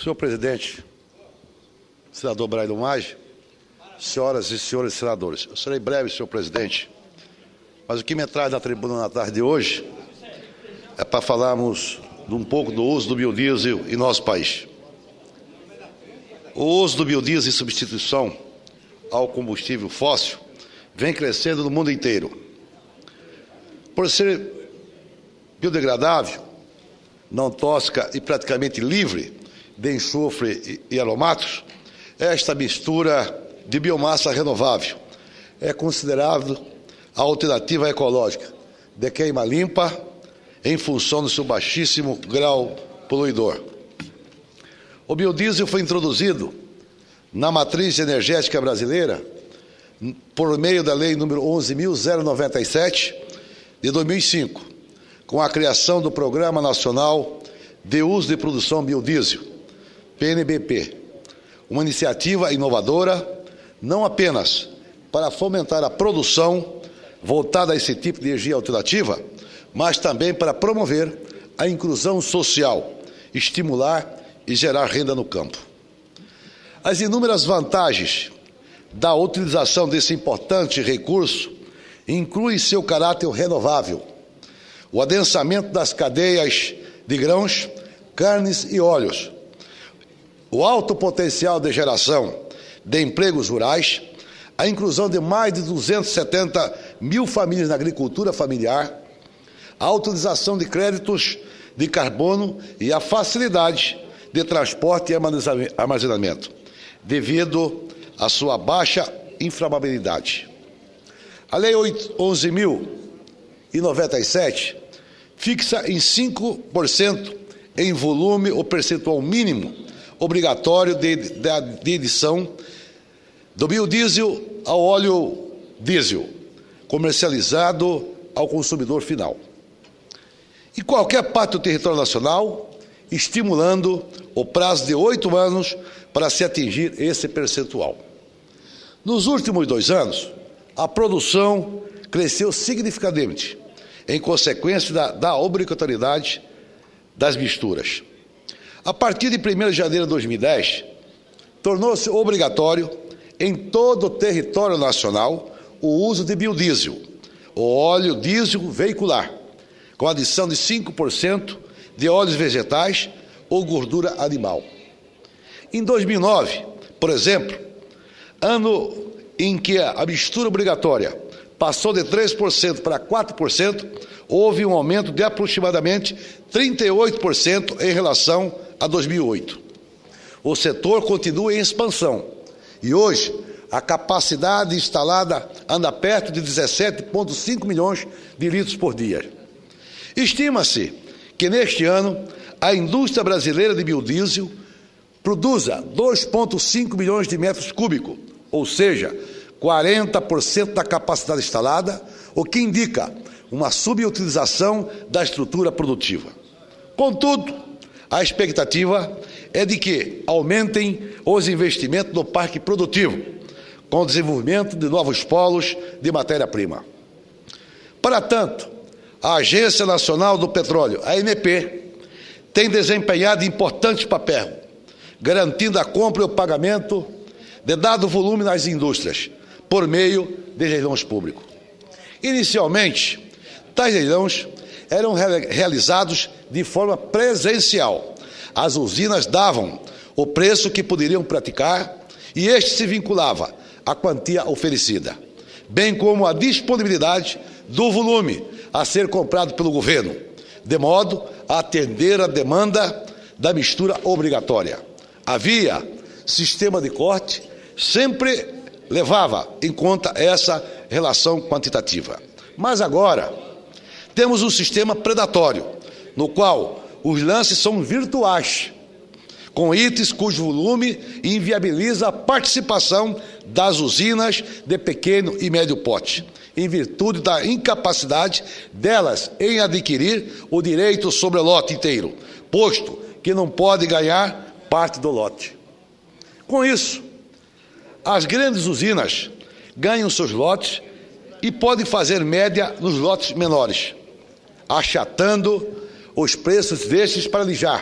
Senhor presidente, senador Brailo Maggi, senhoras e senhores senadores, eu serei breve, senhor presidente, mas o que me traz na tribuna na tarde de hoje é para falarmos um pouco do uso do biodiesel em nosso país. O uso do biodiesel em substituição ao combustível fóssil vem crescendo no mundo inteiro. Por ser biodegradável, não tóxica e praticamente livre de enxofre e aromáticos, esta mistura de biomassa renovável é considerada a alternativa ecológica de queima limpa em função do seu baixíssimo grau poluidor. O biodiesel foi introduzido na matriz energética brasileira por meio da Lei nº 11.097, de 2005, com a criação do Programa Nacional de Uso e Produção Biodiesel, PNBP, uma iniciativa inovadora não apenas para fomentar a produção voltada a esse tipo de energia alternativa, mas também para promover a inclusão social, estimular e gerar renda no campo. As inúmeras vantagens da utilização desse importante recurso incluem seu caráter renovável, o adensamento das cadeias de grãos, carnes e óleos, o alto potencial de geração de empregos rurais, a inclusão de mais de 270 mil famílias na agricultura familiar, a utilização de créditos de carbono e a facilidade de transporte e armazenamento, devido à sua baixa inflamabilidade. A Lei 11.097 fixa em 5% em volume o percentual mínimo obrigatório de adição do biodiesel ao óleo diesel, comercializado ao consumidor final, em qualquer parte do território nacional, estimulando o prazo de 8 anos para se atingir esse percentual. Nos últimos 2 anos, a produção cresceu significativamente, em consequência da obrigatoriedade das misturas. A partir de 1º de janeiro de 2010, tornou-se obrigatório em todo o território nacional o uso de biodiesel, o óleo diesel veicular, com adição de 5% de óleos vegetais ou gordura animal. Em 2009, por exemplo, ano em que a mistura obrigatória passou de 3% para 4%, houve um aumento de aproximadamente 38% em relação a 2008. O setor continua em expansão e hoje a capacidade instalada anda perto de 17,5 milhões de litros por dia. Estima-se que neste ano a indústria brasileira de biodiesel produza 2,5 milhões de metros cúbicos, ou seja, 40% da capacidade instalada, o que indica uma subutilização da estrutura produtiva. Contudo, a expectativa é de que aumentem os investimentos no parque produtivo, com o desenvolvimento de novos polos de matéria-prima. Para tanto, a Agência Nacional do Petróleo, a ANP, tem desempenhado importante papel, garantindo a compra e o pagamento de dado volume nas indústrias, por meio de leilões públicos. Inicialmente, tais leilões eram realizados de forma presencial. As usinas davam o preço que poderiam praticar e este se vinculava à quantia oferecida, bem como à disponibilidade do volume a ser comprado pelo governo, de modo a atender a demanda da mistura obrigatória. Havia sistema de corte, sempre levava em conta essa relação quantitativa. Mas agora temos um sistema predatório, no qual os lances são virtuais, com itens cujo volume inviabiliza a participação das usinas de pequeno e médio porte, em virtude da incapacidade delas em adquirir o direito sobre o lote inteiro, posto que não pode ganhar parte do lote. Com isso, as grandes usinas ganham seus lotes e podem fazer média nos lotes menores, achatando os preços destes para alijar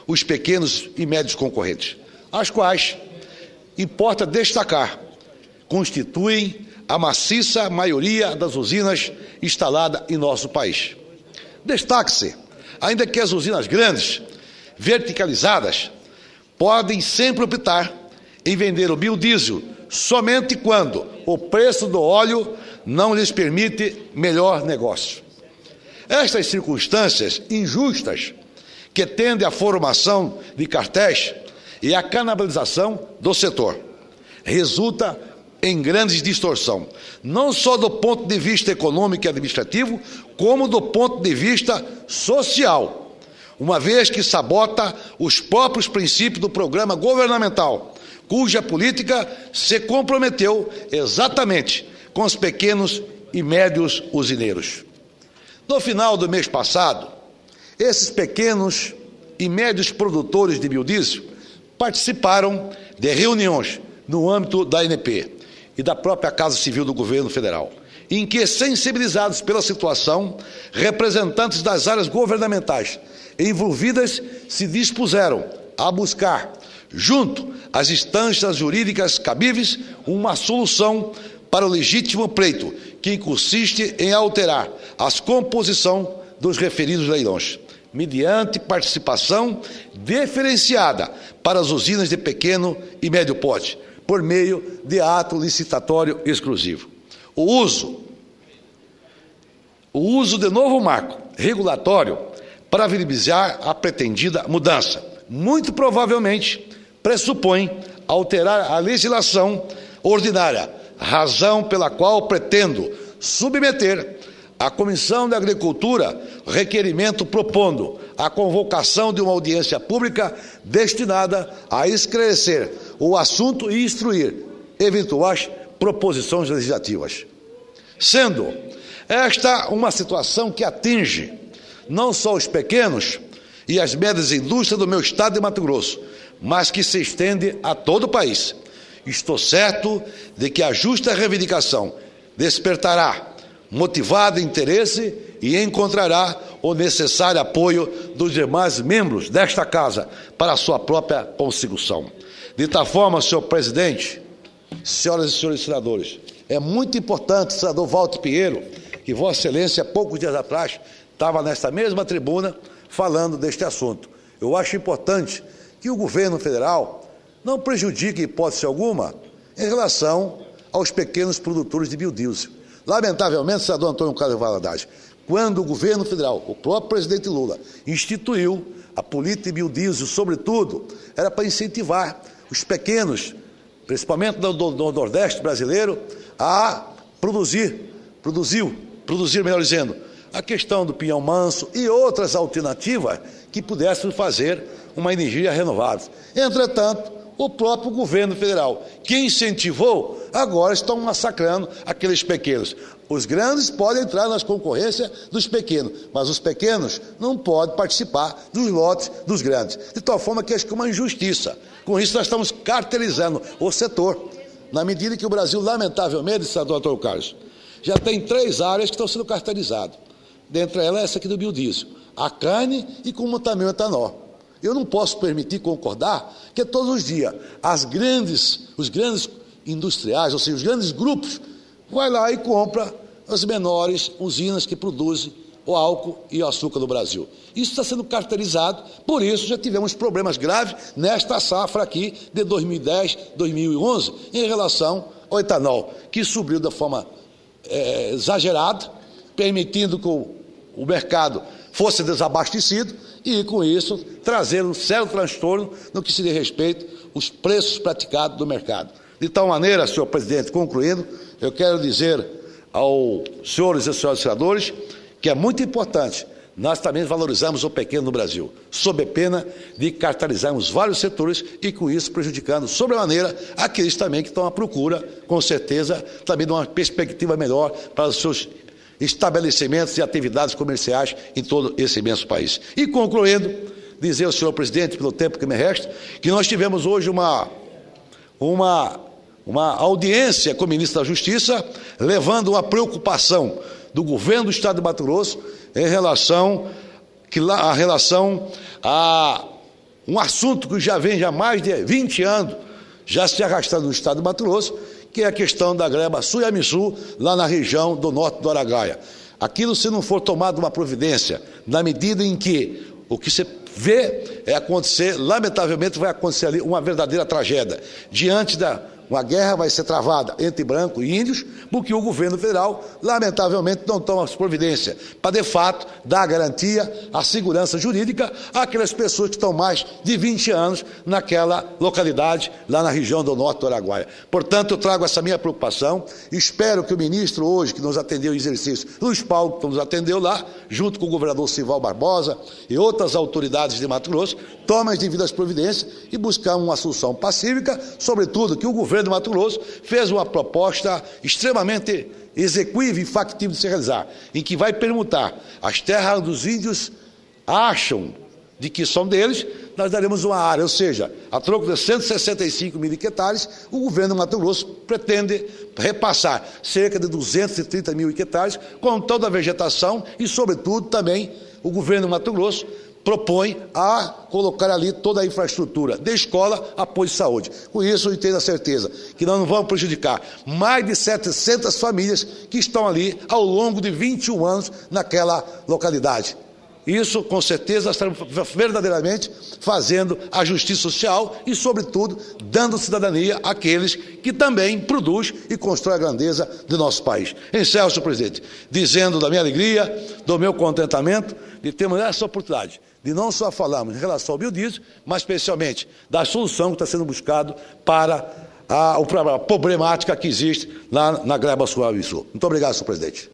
os pequenos e médios concorrentes, as quais, importa destacar, constituem a maciça maioria das usinas instaladas em nosso país. Destaque-se, ainda que as usinas grandes, verticalizadas, podem sempre optar em vender o biodiesel somente quando o preço do óleo não lhes permite melhor negócio. Estas circunstâncias injustas, que tendem à formação de cartéis e à canibalização do setor, resulta em grande distorção, não só do ponto de vista econômico e administrativo, como do ponto de vista social, uma vez que sabota os próprios princípios do programa governamental, cuja política se comprometeu exatamente com os pequenos e médios usineiros. No final do mês passado, esses pequenos e médios produtores de biodiesel participaram de reuniões no âmbito da ANP e da própria Casa Civil do Governo Federal, em que, sensibilizados pela situação, representantes das áreas governamentais envolvidas se dispuseram a buscar, junto às instâncias jurídicas cabíveis, uma solução para o legítimo pleito, que consiste em alterar a composição dos referidos leilões, mediante participação diferenciada para as usinas de pequeno e médio porte, por meio de ato licitatório exclusivo. O uso de novo marco regulatório para viabilizar a pretendida mudança, muito provavelmente pressupõe alterar a legislação ordinária, razão pela qual pretendo submeter à Comissão da Agricultura requerimento propondo a convocação de uma audiência pública destinada a esclarecer o assunto e instruir eventuais proposições legislativas. Sendo esta uma situação que atinge não só os pequenos e as médias indústrias do meu estado de Mato Grosso, mas que se estende a todo o país. Estou certo de que a justa reivindicação despertará motivado interesse e encontrará o necessário apoio dos demais membros desta Casa para a sua própria consecução. De tal forma, senhor presidente, senhoras e senhores senadores, é muito importante, senador Walter Pinheiro, que Vossa Excelência, há poucos dias atrás, estava nesta mesma tribuna falando deste assunto. Eu acho importante que o governo federal não prejudique, em hipótese alguma, em relação aos pequenos produtores de biodiesel. Lamentavelmente, senador Antônio Carlos Valadares, quando o governo federal, o próprio presidente Lula, instituiu a política de biodiesel, sobretudo, era para incentivar os pequenos, principalmente do Nordeste brasileiro, a produzir, melhor dizendo, a questão do pinhão manso e outras alternativas que pudessem fazer uma energia renovável. Entretanto, o próprio governo federal, que incentivou, agora estão massacrando aqueles pequenos. Os grandes podem entrar nas concorrências dos pequenos, mas os pequenos não podem participar dos lotes dos grandes. De tal forma que acho que é uma injustiça. Com isso, nós estamos cartelizando o setor, na medida que o Brasil, lamentavelmente, senador Antônio Carlos, já tem 3 áreas que estão sendo cartelizadas. Dentre elas, essa aqui do biodiesel, a carne e como também o etanol. Eu não posso permitir concordar que todos os dias os grandes industriais, ou seja, os grandes grupos, vai lá e compra as menores usinas que produzem o álcool e o açúcar no Brasil. Isso está sendo cartelizado, por isso já tivemos problemas graves nesta safra aqui de 2010, 2011, em relação ao etanol, que subiu da forma exagerada, permitindo que o mercado fosse desabastecido e, com isso, trazer um sério transtorno no que se diz respeito aos preços praticados do mercado. De tal maneira, senhor presidente, concluindo, eu quero dizer aos senhores e senhoras senadores que é muito importante nós também valorizarmos o pequeno no Brasil, sob pena de cartelizarmos vários setores e, com isso, prejudicando sobremaneira aqueles também que estão à procura, com certeza, também de uma perspectiva melhor para os seus estabelecimentos e atividades comerciais em todo esse imenso país. E, concluindo, dizer ao senhor presidente, pelo tempo que me resta, que nós tivemos hoje uma audiência com o ministro da Justiça, levando uma preocupação do governo do estado de Mato Grosso em relação a um assunto que já vem há mais de 20 anos, já se arrastando no estado do Mato Grosso, que é a questão da gleba Suiamiçu, lá na região do norte do Araguaia. Aquilo, se não for tomado uma providência, na medida em que o que se vê é acontecer, lamentavelmente vai acontecer ali uma verdadeira tragédia. Diante da uma guerra vai ser travada entre brancos e índios, porque o governo federal, lamentavelmente, não toma as providências para, de fato, dar a garantia, a segurança jurídica àquelas pessoas que estão mais de 20 anos naquela localidade, lá na região do norte do Araguaia. Portanto, eu trago essa minha preocupação, espero que o ministro hoje, que nos atendeu em exercício, Luiz Paulo, que nos atendeu lá, junto com o governador Sival Barbosa e outras autoridades de Mato Grosso, tome as devidas providências e buscar uma solução pacífica, sobretudo que o governo do Mato Grosso fez uma proposta extremamente execuível e factível de se realizar, em que vai permutar as terras dos índios acham de que são deles, nós daremos uma área, ou seja, a troco de 165 mil hectares, o governo do Mato Grosso pretende repassar cerca de 230 mil hectares com toda a vegetação e, sobretudo, também o governo do Mato Grosso propõe a colocar ali toda a infraestrutura, de escola a posto de saúde. Com isso, eu tenho a certeza que nós não vamos prejudicar mais de 700 famílias que estão ali ao longo de 21 anos naquela localidade. Isso, com certeza, estaremos verdadeiramente fazendo a justiça social e, sobretudo, dando cidadania àqueles que também produzem e constroem a grandeza do nosso país. Encerro, senhor presidente, dizendo da minha alegria, do meu contentamento de termos essa oportunidade de não só falarmos em relação ao biodiesel, mas especialmente da solução que está sendo buscado para a problemática que existe lá na gleba Suiamiçu. Muito obrigado, senhor presidente.